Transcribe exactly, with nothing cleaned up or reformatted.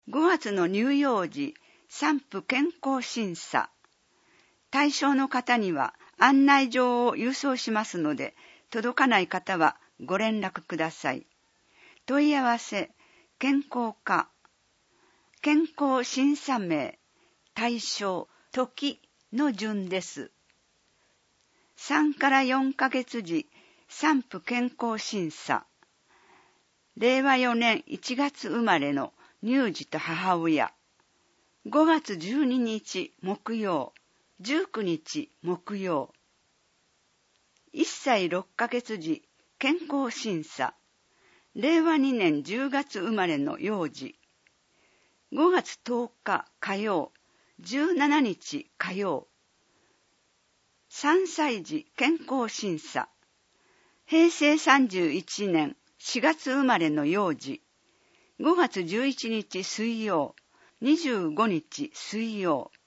ごがつの乳幼児産婦健康審査。対象の方には案内状を郵送しますので、届かない方はご連絡ください。問い合わせ、健康課、健康審査名、対象、時の順です。さんからよんかげつ時、産婦健康審査。れいわよねんいちがつ生まれの乳児と母親。ごがつじゅうににち木曜、じゅうくにち木曜。いっさいろっかげつ時、健康審査。れいわにねんじゅうがつ生まれの幼児。ごがつとおか火曜、じゅうしちにち火曜。さんさい児健康審査。へいせいさんじゅういちねんしがつ生まれの幼児。ごがつじゅういちにち水曜、にじゅうごにち水曜。